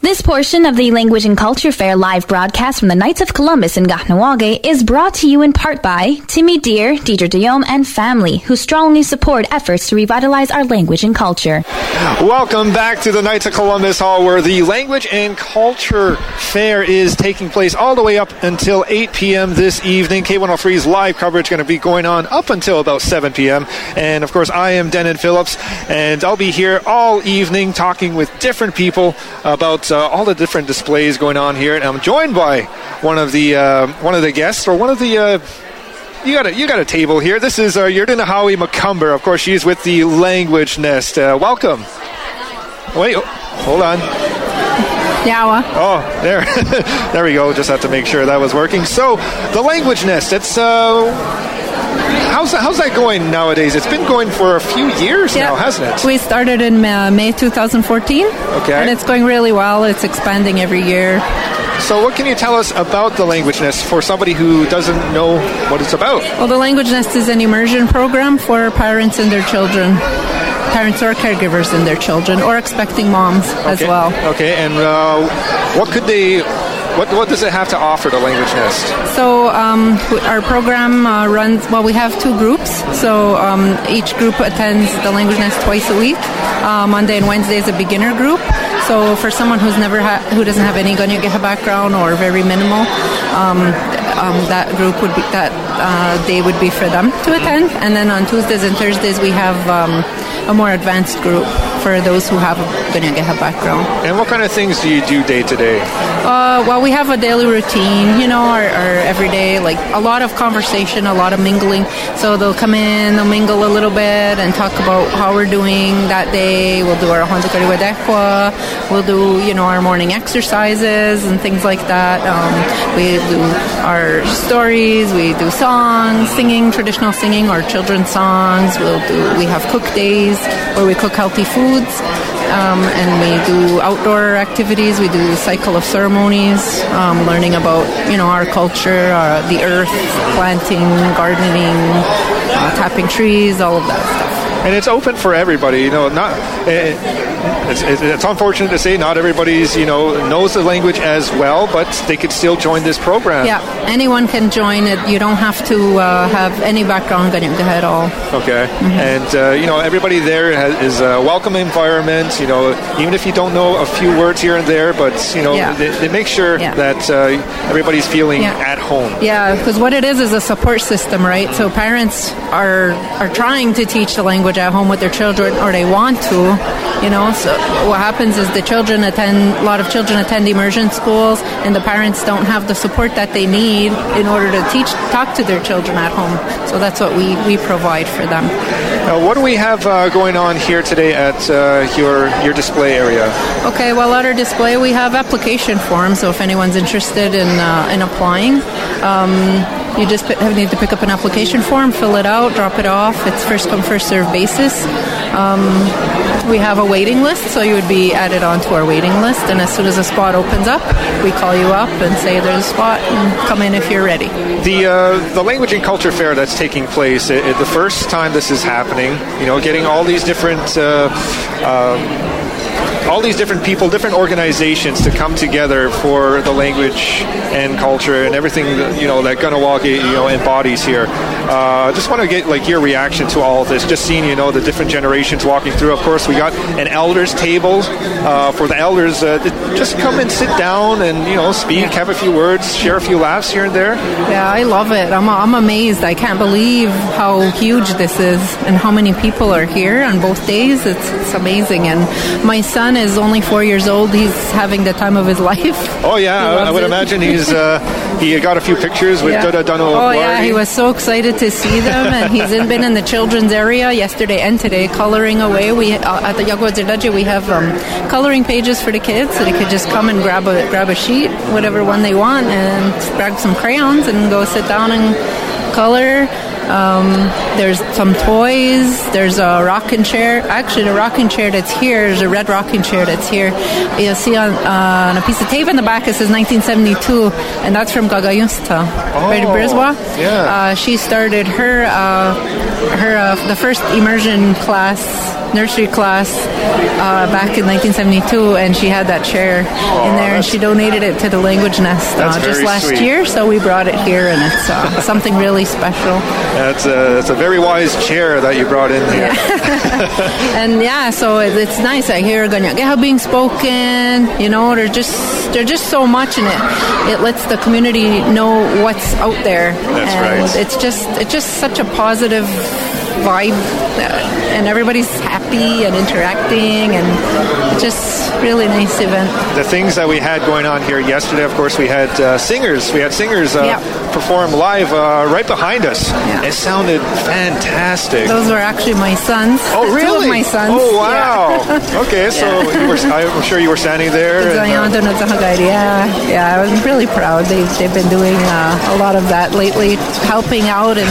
This portion of the Language and Culture Fair live broadcast from the Knights of Columbus in Kahnawake is brought to you in part by Timmy Deer, Deidre Diome, and family, who strongly support efforts to revitalize our language and culture. Welcome back to the Knights of Columbus Hall, where the Language and Culture Fair is taking place all the way up until 8 p.m. this evening. K103's live coverage going to be going on up until about 7 p.m. And, of course, I am Denon Phillips, and I'll be here all evening talking with different people about all the different displays going on here. And I'm joined by one of the guests, or one of the you got a table here. This is Yerdina Howie McCumber. Of course, she's with the Language Nest. Welcome. Wait, hold on. Yawa. Oh, there we go. Just have to make sure that was working. So, the Language Nest. It's how's that going nowadays? It's been going for a few years now, hasn't it? We started in May 2014. Okay. And it's going really well. It's expanding every year. So what can you tell us about the Language Nest for somebody who doesn't know what it's about? Well, the Language Nest is an immersion program for parents and their children. Parents or caregivers and their children, or expecting moms as well. Okay, and what does it have to offer, the Language Nest? So our program runs, we have two groups. So each group attends the Language Nest twice a week. Monday and Wednesday is a beginner group. So for someone who doesn't have any Kanien'kehá:ka background or very minimal, that group would be, that day would be for them to attend. And then on Tuesdays and Thursdays we have a more advanced group for those who have a Kanien'kehá:ka background. And what kind of things do you do day to day? Well, we have a daily routine, our everyday, like a lot of conversation, a lot of mingling. So they'll come in, they'll mingle a little bit and talk about how we're doing that day. We'll do our Honzakariwadekwa. We'll do, our morning exercises and things like that. We do our stories. We do songs, singing, traditional singing, or children's songs. We have cook days where we cook healthy foods. And we do outdoor activities. We do cycle of ceremonies, learning about, our culture, the earth, planting, gardening, tapping trees, all of that stuff. And it's open for everybody, it's unfortunate to say not everybody's, knows the language as well, but they could still join this program. Yeah, anyone can join it. You don't have to have any background in Kanien'kehá:ka at all. Okay. Mm-hmm. And, everybody there is a welcome environment, even if you don't know a few words here and there, but, they make sure that everybody's feeling at home. Yeah, because what it is a support system, right? So parents are trying to teach the language at home with their children, or they want to, So what happens is a lot of children attend immersion schools, and the parents don't have the support that they need in order to talk to their children at home. So that's what we provide for them. Now, what do we have going on here today at your display area? Okay, well, at our display we have application forms, so if anyone's interested in applying, you just need to pick up an application form, fill it out, drop it off. It's first come, first served basis. We have a waiting list, so you would be added onto our waiting list, and as soon as a spot opens up, we call you up and say there's a spot, and come in if you're ready. The Language and Culture Fair that's taking place, the first time this is happening, getting all these different people, different organizations to come together for the language and culture and everything that Kahnawake embodies here. Just want to get your reaction to all of this. Just seeing the different generations walking through. Of course, we got an elders table for the elders to just come and sit down and speak, have a few words, share a few laughs here and there. Yeah, I love it. I'm amazed. I can't believe how huge this is and how many people are here on both days. It's amazing. And my son is only 4 years old. He's having the time of his life. Oh yeah, I would imagine he got a few pictures with Dada Dano. Oh yeah, he was so excited to see them, and he's been in the children's area yesterday and today coloring away. We at the Yaguazirdaji we have coloring pages for the kids, so they could just come and grab a sheet, whatever one they want, and grab some crayons and go sit down and color. There's some toys. There's a rocking chair. Actually, the rocking chair that's here is a red rocking chair that's here. You'll see on a piece of tape in the back it says 1972, and that's from Gagayunsta. Right, Briswa. Yeah. She started the first immersion class nursery class back in 1972, and she had that chair in there, and she donated it to the Language Nest just last year. So we brought it here, and it's something really special. That's a very wise chair that you brought in here. Yeah. And so it's nice. I hear Ganyageha being spoken. There's just so much in it. It lets the community know what's out there. That's and right. It's just such a positive vibe, and everybody's happy and interacting, and just really nice event. The things that we had going on here yesterday, of course, we had singers. We had singers perform live right behind us. Yeah. It sounded fantastic. Those were actually my sons. Oh, really? Two of my sons. Oh, wow. Yeah. Okay, so I'm sure you were standing there. Yeah, I was really proud. They've been doing a lot of that lately, helping out and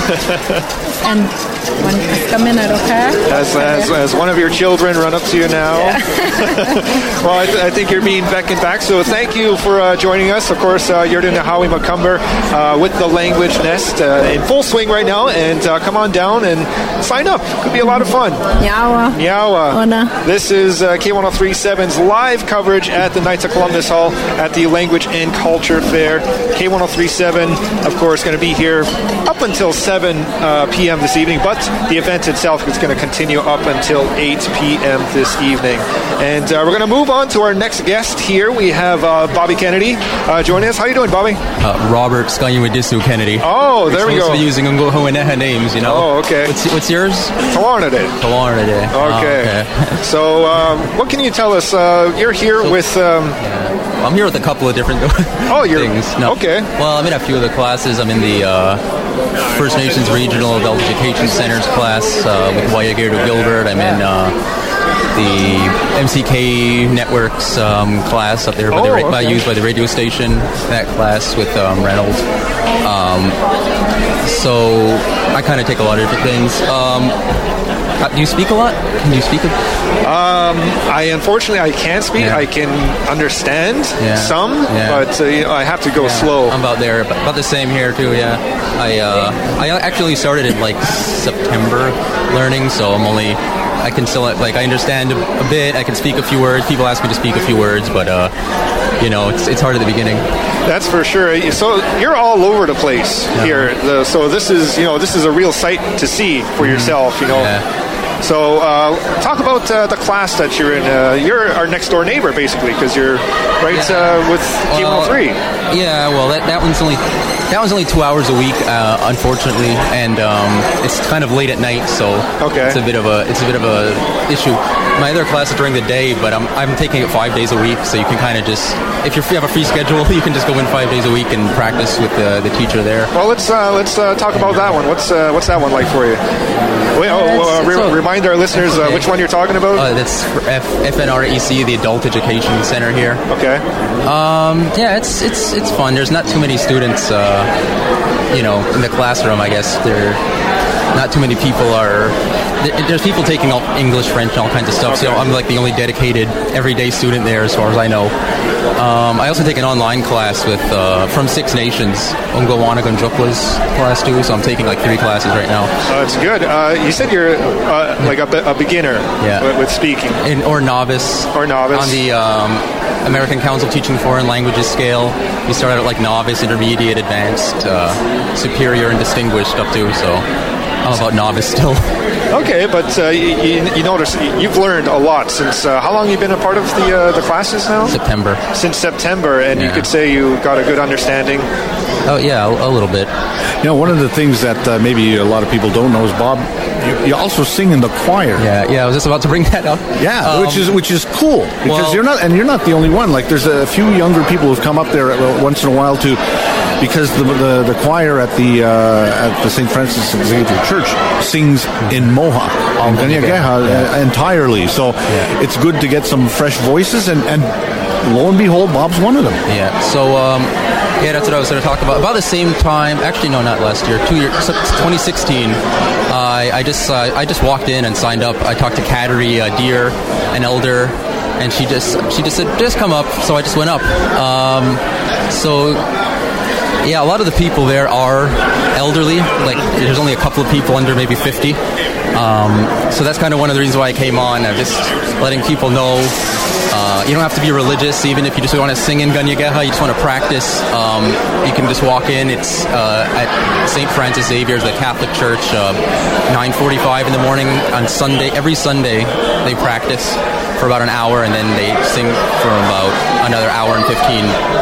as one of your children run up to you now. Yeah. Well, I think you're being beckoned back, so thank you for joining us. Of course, you're in the Howie Macumber with the Language Nest in full swing right now, and come on down and sign up. Could be a lot of fun. Nyawa. This is K1037's live coverage at the Knights of Columbus Hall at the Language and Culture Fair. K1037, of course, going to be here up until 7 p.m. this evening, but the event itself is going to continue up until 8 p.m. this evening. And we're going to move on to our next guest here. We have Bobby Kennedy joining us. How are you doing, Bobby? Robert Skanyuadisu Kennedy. Oh, there we go. We're using Ngohoeneha names, Oh, okay. What's yours? Tawarnade. Tawarnade. Okay. So, what can you tell us? You're here with... I'm here with a couple of different things. No. Okay. Well, I'm in a few of the classes. I'm in the First Nations Regional Adult Education Centers class with Wayagirdu Gilbert. I'm in the MCK Networks class up there used by the radio station. That class with Reynolds. So I kind of take a lot of different things. Do you speak a lot? Can you speak? Unfortunately, I can't speak. Yeah. I can understand some, but I have to go slow. I'm about there, about the same here too. Yeah, I actually started in September learning, so I can still I understand a bit. I can speak a few words. People ask me to speak a few words, but it's hard at the beginning. That's for sure. So you're all over the place here. So this is a real sight to see for yourself. Yeah. So talk about the class that you're in. You're our next door neighbor, basically, because you're right with K103. Yeah. Well, that one's only 2 hours a week, unfortunately, and it's kind of late at night, so it's a bit of a issue. My other class is during the day, but I'm taking it 5 days a week, so you can kind of just, if you have a free schedule, you can just go in 5 days a week and practice with the teacher there. Well, let's talk about that one. What's that one like for you? Remind our listeners which one you're talking about. That's FNREC, the Adult Education Center here. Okay. It's fun. There's not too many students, in the classroom. I guess not too many people are. There's people taking English, French, and all kinds of stuff. Okay. So I'm the only dedicated everyday student there, as far as I know. I also take an online class with from Six Nations, Ungawanagunjukla's class too. So I'm taking 3 classes right now. That's good. You said you're a beginner with speaking, or novice. On the American Council Teaching Foreign Languages scale, you start out at novice, intermediate, advanced, superior, and distinguished up to. So I'm about novice still. Okay, but you notice you've learned a lot since. How long have you been a part of the classes now? Since September, and you could say you got a good understanding. Oh yeah, a little bit. One of the things that maybe a lot of people don't know is, Bob, you also sing in the choir. Yeah. I was just about to bring that up. Yeah, which is cool because you're not the only one. There's a few younger people who've come up there once in a while because the choir at the St. Francis Xavier Church sings in Mohawk, entirely. So it's good to get some fresh voices, and lo and behold, Bob's one of them. Yeah. So that's what I was going to talk about. About the same time, actually, no, not last year. 2016. I just walked in and signed up. I talked to Kateri Deer, an elder, and she just said, just come up. So I just went up. A lot of the people there are elderly. There's only a couple of people under maybe 50. So that's kind of one of the reasons why I came on. Just letting people know you don't have to be religious, even if you just want to sing in Ganyageha, you just want to practice. You can just walk in. It's at St. Francis Xavier's, the Catholic Church, 9:45 in the morning on Sunday. Every Sunday they practice for about an hour, and then they sing for about another hour and 15.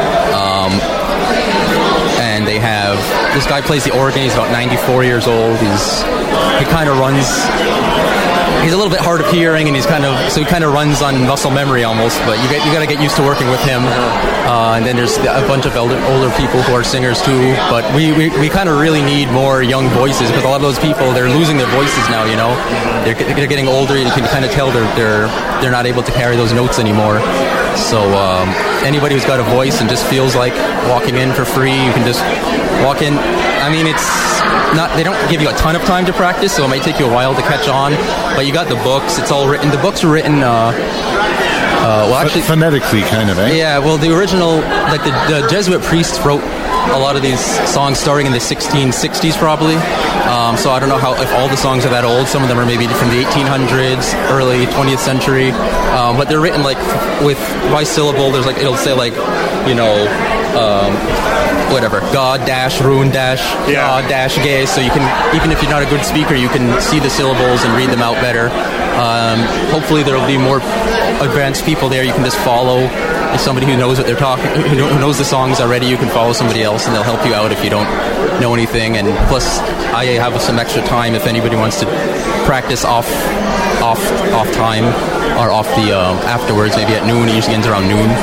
And they have, this guy plays the organ. He's about 94 years old. He kind of runs. He's a little bit hard of hearing, and he kind of runs on muscle memory almost. But you got to get used to working with him. And then there's a bunch of older people who are singers too. But we kind of really need more young voices, because a lot of those people, they're losing their voices now. You know, they're getting older. You can kind of tell they're not able to carry those notes anymore. So anybody who's got a voice and just feels like walking in for free, you can just walk in. I mean, it's not, they don't give you a ton of time to practice, so it might take you a while to catch on, but you got the books. It's all written. The books were written well, actually phonetically, kind of, eh? Yeah, well, the original, like the Jesuit priests wrote a lot of these songs starting in the 1660s probably. So I don't know if all the songs are that old. Some of them are maybe from the 1800s, early 20th century. But they're written like by syllable. There's like, it'll say like, you know, whatever, God dash Rune dash God dash Gay. So you can, even if you're not a good speaker, you can see the syllables and read them out better. Hopefully there will be more advanced people there. You can just follow. If somebody who knows what they're talking, who knows the songs already, you can follow somebody else, and they'll help you out if you don't know anything. And plus, I have some extra time if anybody wants to practice off time or off the afterwards. Maybe at noon. It usually ends around noon.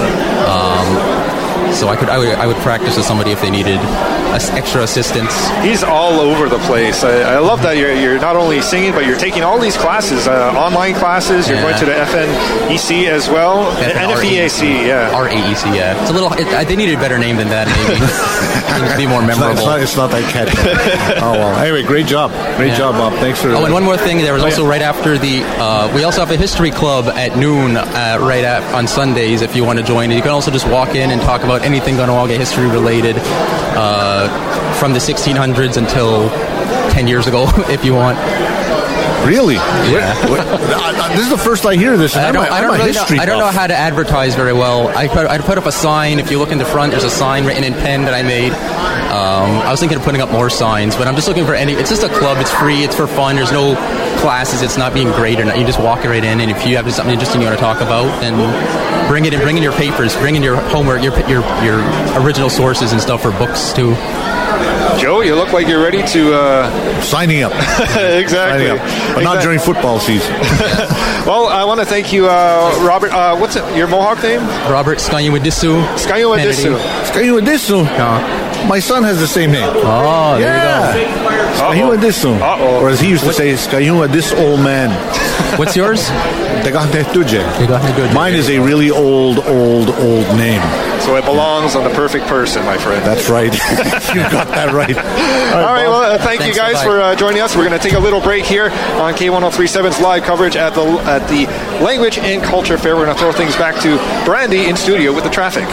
So I would practice with somebody if they needed extra assistance. He's all over the place. I love that you're not only singing, but you're taking all these classes, online classes. You're going to the FNEC as well. NFEAC, yeah. RAEC, yeah. It's a little. They needed a better name than that, maybe. It to be more memorable. It's not that catchy. Oh well. Anyway, great job, job, Bob. Thanks for. Oh, and one more thing. There was also right after the. We also have a history club at noon, on Sundays. If you want to join it, you can also just walk in and talk about anything Kahnawake history related, from the 1600s until 10 years ago, if you want. Really? Yeah. This is the first I hear this. I don't know how to advertise very well. I'd put up a sign. If you look in the front, there's a sign written in pen that I made. I was thinking of putting up more signs, but I'm just looking for it's just a club. It's free. It's for fun. There's no classes. It's not being graded. You just walk right in, and if you have something interesting you want to talk about, then bring it in. Bring in your papers. Bring in your homework, your original sources and stuff for books too. Joe, you look like you're ready to... Signing up. Exactly. Signing up. But not during football season. Well, I want to thank you, Robert. What's your Mohawk name? Robert Skayuwadisu. Skayuwadisu. Skayuwadisu. My son has the same name. Oh, there you go. Skayuwadisu. Or as he used to say, Skayuwadis old man. What's yours? Mine is a really old name. So it belongs on the perfect person, my friend. That's right. You got that right. All right, well, thank you guys for joining us. We're going to take a little break here on K1037's live coverage at the Language and Culture Fair. We're going to throw things back to Brandy in studio with the traffic.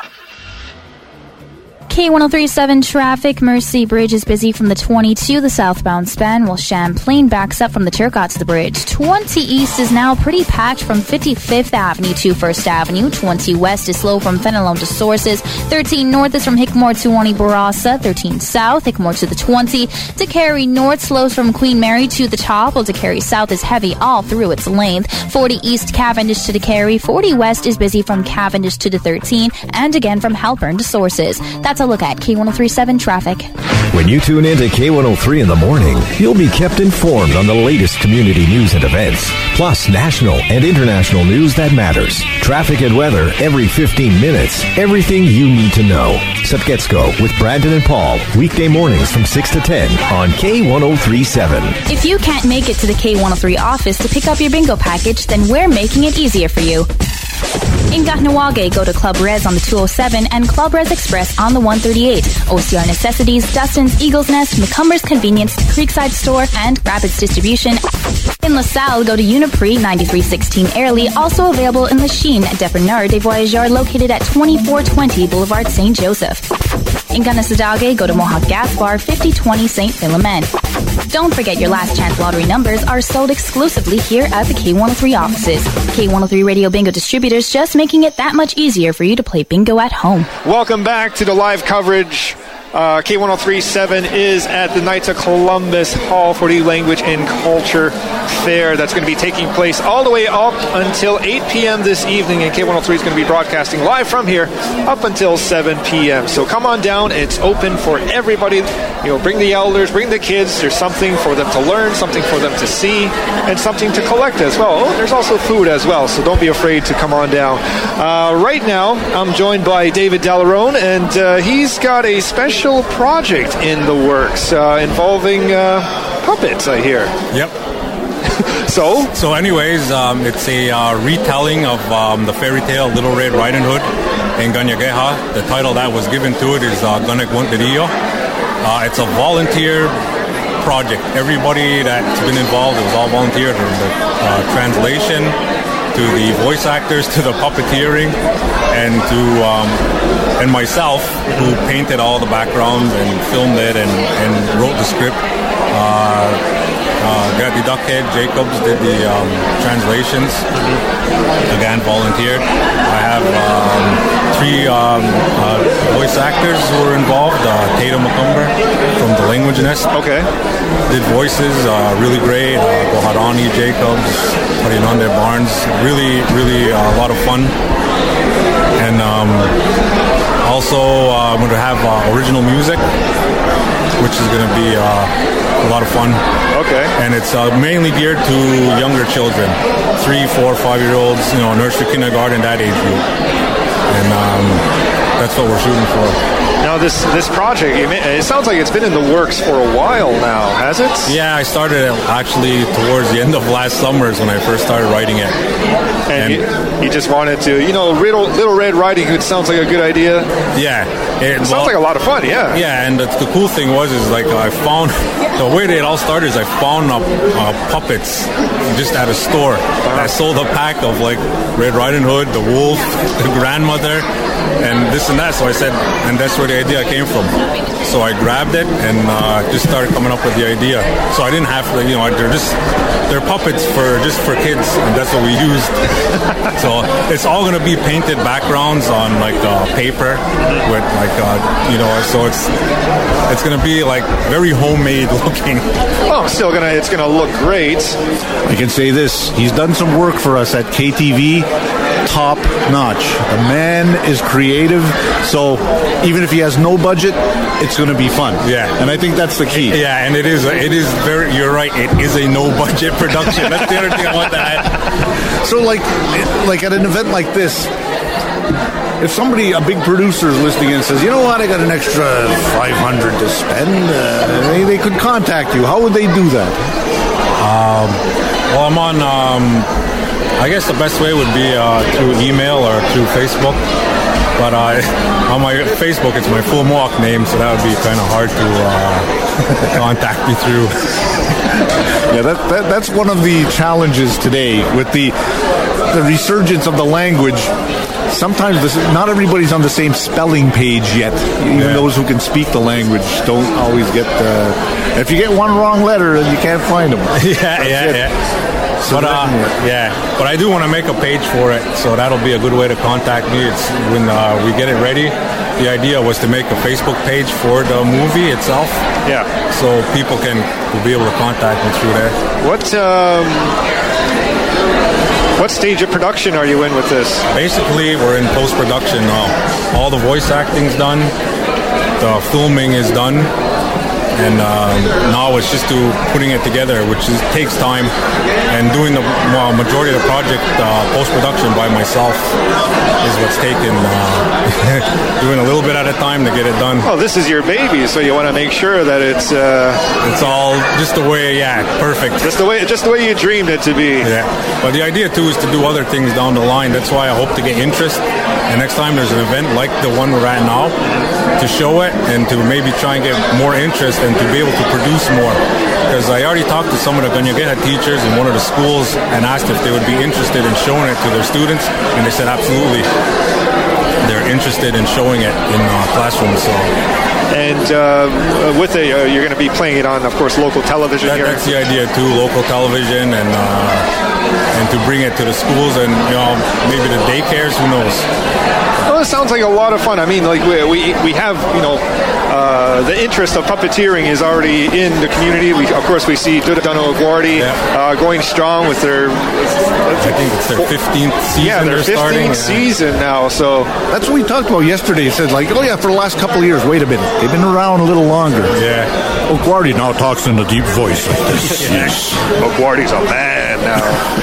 K1037 traffic. Mercy Bridge is busy from the 20 to the southbound span, while Champlain backs up from the Turcotte to the bridge. 20 east is now pretty packed from 55th Avenue to 1st Avenue. 20 west is slow from Fenelon to Sources. 13 north is from Hickmore to Waniborasa. 13 south, Hickmore to the 20. To Carey north slows from Queen Mary to the top, while to Carey south is heavy all through its length. 40 east Cavendish to Carey. 40 west is busy from Cavendish to the 13, and again from Halpern to Sources. That's a look at K1037 traffic. When you tune in to K103 in the morning, you'll be kept informed on the latest community news and events, plus national and international news that matters. Traffic and weather every 15 minutes. Everything you need to know. Sapgetsko with Brandon and Paul, weekday mornings from 6 to 10 on K1037. If you can't make it to the K103 office to pick up your bingo package, then we're making it easier for you. In Kahnawake, go to Club Res on the 207 and Club Res Express on the 138. OCR Necessities, Dustin's, Eagle's Nest, McCumbers Convenience, Creekside Store, and Rapids Distribution. In LaSalle, go to Uniprix 9316 Airlie, also available in Lachine, Depreneur des Voyageurs, located at 2420 Boulevard St. Joseph. In Kanesatake, go to Mohawk Gas Bar, 5020 St. Philomen. Don't forget your last chance lottery numbers are sold exclusively here at the K103 offices. K103 Radio Bingo distributors, just making it that much easier for you to play bingo at home. Welcome back to the live coverage. K103.7 is at the Knights of Columbus Hall for the Language and Culture Fair. That's going to be taking place all the way up until 8 p.m. this evening, and K103 is going to be broadcasting live from here up until 7 p.m. So come on down. It's open for everybody. Bring the elders, bring the kids. There's something for them to learn, something for them to see, and something to collect as well. Oh, there's also food as well, so don't be afraid to come on down. Right now, I'm joined by David Dalarone, and he's got a special project in the works involving puppets, I hear. Yep. So anyways, it's a retelling of the fairy tale Little Red Riding Hood in Ganyageha. The title that was given to it is Ganek Wonterio. It's a volunteer project. Everybody that's been involved, it was all volunteer, from the translation to the voice actors to the puppeteering, and to and myself, who painted all the backgrounds and filmed it and wrote the script. Gatti Duckhead Jacobs did the translations. Again, volunteered. I have 3 voice actors who were involved. Tatum McCumber from The Language Nest. Okay. Did voices, really great. Goharani Jacobs, Harinande Barnes. Really, really a lot of fun. And also I'm going to have original music, which is going to be a lot of fun. Okay. And it's mainly geared to younger children, 3, 4, 5-year-olds, nursery, kindergarten, that age group. And that's what we're shooting for. Now, this project, it sounds like it's been in the works for a while now, has it? Yeah, I started it actually towards the end of last summer is when I first started writing it. And you just wanted to, Little Red Riding Hood sounds like a good idea. Yeah. It sounds like a lot of fun, yeah. Yeah, and the cool thing is I found, the way it all started is I found puppets just at a store. I sold a pack of Red Riding Hood, the wolf, the grandmother, and this and that. So I said, and that's where the idea came from. So I grabbed it and just started coming up with the idea. So I didn't have to, they're puppets for kids, and that's what we used. So it's all going to be painted backgrounds on paper with so it's going to be very homemade looking. Well, it's going to look great. I can say this: he's done some work for us at KTV. Top notch. The man is creative, so even if he has no budget, it's going to be fun. Yeah, and I think that's the key. Yeah, and it is very. You're right. It is a no budget production. That's the other thing I want to add. So, like at an event like this, if a big producer is listening and says, you know what, I got an extra $500 to spend, they could contact you. How would they do that? Well, I'm on. I guess the best way would be through email or through Facebook. But on my Facebook, it's my full Mohawk name, so that would be kind of hard to contact me through. Yeah, that's one of the challenges today with the resurgence of the language. Sometimes not everybody's on the same spelling page yet. Even those who can speak the language don't always get if you get one wrong letter, then you can't find them. Yeah. So but I do want to make a page for it, so that'll be a good way to contact me. It's when we get it ready. The idea was to make a Facebook page for the movie itself. Yeah. So people will be able to contact me through there. What stage of production are you in with this? Basically, we're in post-production now. All the voice acting's done. The filming is done. And now it's just putting it together, which takes time, and doing the majority of the project post-production by myself is what's taken. Doing a little bit at a time to get it done. Well, this is your baby, so you want to make sure that it's all just the way, perfect. Just the way you dreamed it to be. Yeah, but the idea too is to do other things down the line. That's why I hope to get interest. And next time there's an event like the one we're at now, to show it and to maybe try and get more interest and to be able to produce more. Because I already talked to some of the Ganyageha teachers in one of the schools and asked if they would be interested in showing it to their students, and they said absolutely. They're interested in showing it in classrooms. So. And you're going to be playing it on, of course, local television here. That's the idea too, local television, and to bring it to the schools and maybe the daycares. Who knows? Well, it sounds like a lot of fun. I mean, like we have the interest of puppeteering is already in the community. Of course, we see Dudano Aguardi going strong with their. I think it's their 15th season. Yeah, their 15th season now. So that's what we talked about yesterday. He said, like, for the last couple of years. Wait a minute, they've been around a little longer. Yeah. Aguardi now talks in a deep voice like this. Yes. Aguardi's a man now.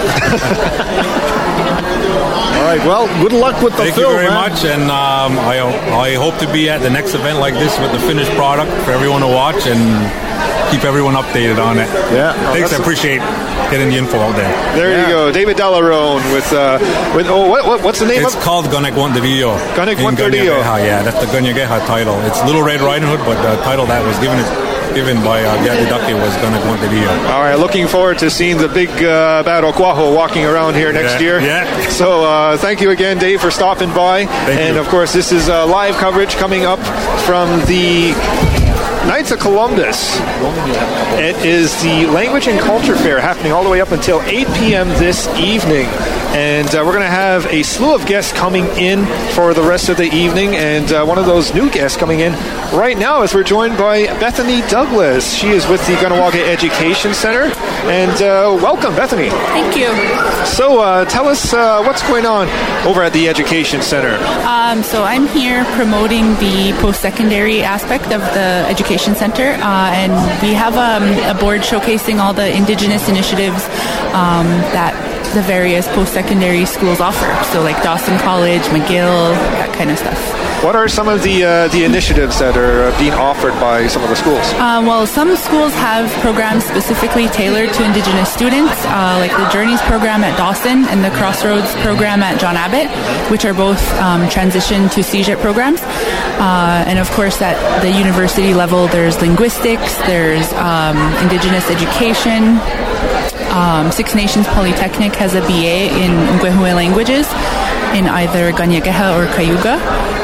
All right. Well, good luck with the film. Thank you very much, and I hope to be at the next event like this with the finished product for everyone to watch and keep everyone updated on it. Yeah. Thanks. I appreciate getting the info out there. There you go, David Delarone with what's the name? It's called Ganegwantarillo. Ganegwantarillo. Yeah, that's the Ganyageha title. It's Little Red Riding Hood, but the title that was given by Gatti Ducky was Ganegwantarillo. All right, looking forward to seeing the big Battle Quaho walking around here next year. Yeah. So thank you again, Dave, for stopping by. Thank you. Of course, this is live coverage coming up from the Knights of Columbus. It is the Language and Culture Fair happening all the way up until 8 p.m. this evening. And we're going to have a slew of guests coming in for the rest of the evening. And one of those new guests coming in right now is we're joined by Bethany Douglas. She is with the Kahnawake Education Center. And welcome, Bethany. Thank you. So tell us what's going on over at the Education Center. So I'm here promoting the post-secondary aspect of the Education Center. And we have a board showcasing all the Indigenous initiatives that the various post-secondary schools offer. So like Dawson College, McGill, that kind of stuff. What are some of the initiatives that are being offered by some of the schools? Well, some schools have programs specifically tailored to Indigenous students, like the Journeys program at Dawson and the Crossroads program at John Abbott, which are both transition to CEGEP programs. And of course, at the university level, there's linguistics, there's Indigenous education. Six Nations Polytechnic has a BA in Ngwehue languages in either Ganyageha or Cayuga.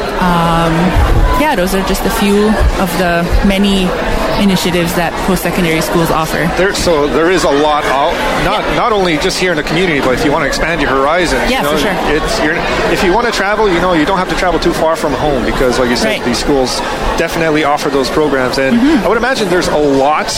Those are just a few of the many initiatives that post-secondary schools offer. So there is a lot, not only just here in the community, but if you want to expand your horizons. Yeah, for sure. If you want to travel, you don't have to travel too far from home because, like you said, right. These schools definitely offer those programs. And I would imagine there's a lot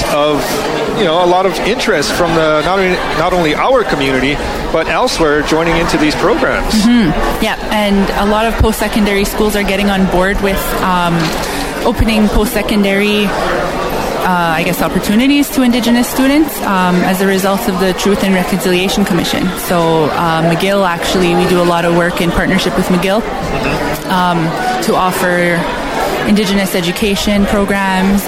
of interest from the not only our community, but elsewhere joining into these programs. Yeah, and a lot of post-secondary schools are getting on board with opening post-secondary opportunities to Indigenous students as a result of the Truth and Reconciliation Commission. So McGill, actually, we do a lot of work in partnership with McGill to offer Indigenous education programs.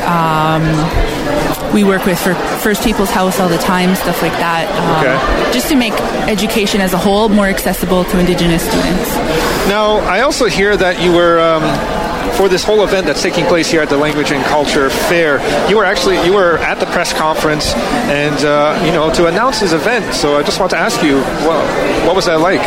We work with First People's House all the time, stuff like that, just to make education as a whole more accessible to Indigenous students. Now, I also hear that you were... for this whole event that's taking place here at the Language and Culture Fair, you were at the press conference and to announce this event. So I just want to ask you, what was that like?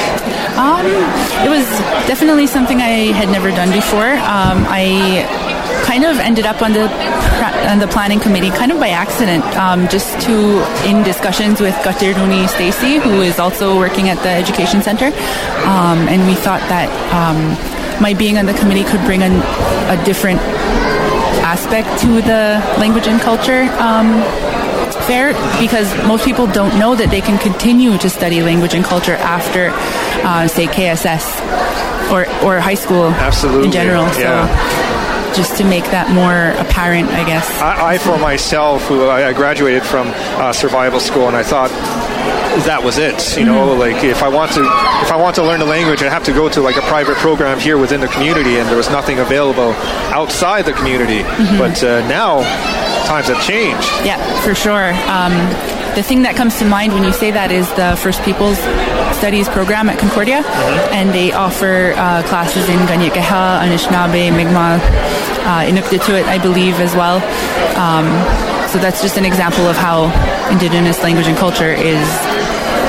It was definitely something I had never done before. I kind of ended up on the planning committee kind of by accident, just in discussions with Gatiruni Stacy, who is also working at the Education Center, and we thought that my being on the committee could bring a different aspect to the Language and Culture fair, because most people don't know that they can continue to study language and culture after, say, KSS or high school. Absolutely. In general. Yeah. So just to make that more apparent, I guess. I for myself, I graduated from survival school, and I thought that was it. Like if I want to learn the language, I have to go to like a private program here within the community, and there was nothing available outside the community. But now times have changed. Yeah, for sure. The thing that comes to mind when you say that is the First Peoples Studies program at Concordia, and they offer classes in Ganyageha, Anishinaabe, Mi'kmaq, Inuktitut, I believe, as well. So that's just an example of how Indigenous language and culture is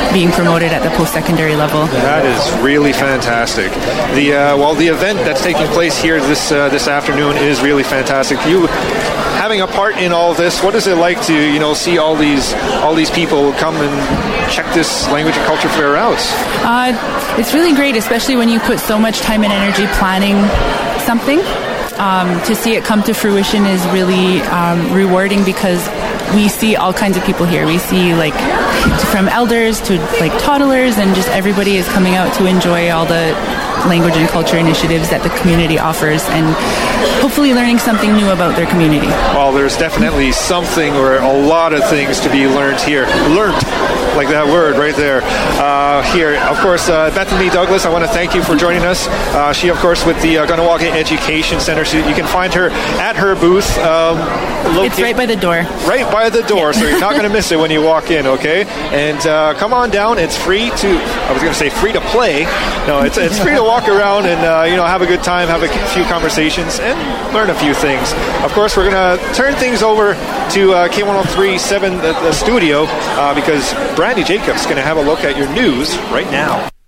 being promoted at the post-secondary level. That is really fantastic. The event that's taking place here this afternoon is really fantastic. You having a part in all this, what is it like to see all these people come and check this language and culture fair out? It's really great, especially when you put so much time and energy planning something. To see it come to fruition is really rewarding, because we see all kinds of people here. We see from elders to toddlers, and just everybody is coming out to enjoy all the language and culture initiatives that the community offers, and hopefully learning something new about their community. Well, there's definitely something or a lot of things to be learned here. Learned, like that word right there. Here, of course, Bethany Douglas, I want to thank you for joining us. She, of course, with the Kahnawake Education Center. You can find her at her booth. It's right by the door. Right by the door, so you're not going to miss it when you walk in, okay? And come on down. It's free free to play. No, it's free to walk around and have a good time, have a few conversations, and learn a few things. Of course, we're going to turn things over to K103.7, the studio, because Brandy Jacobs is going to have a look at your news right now.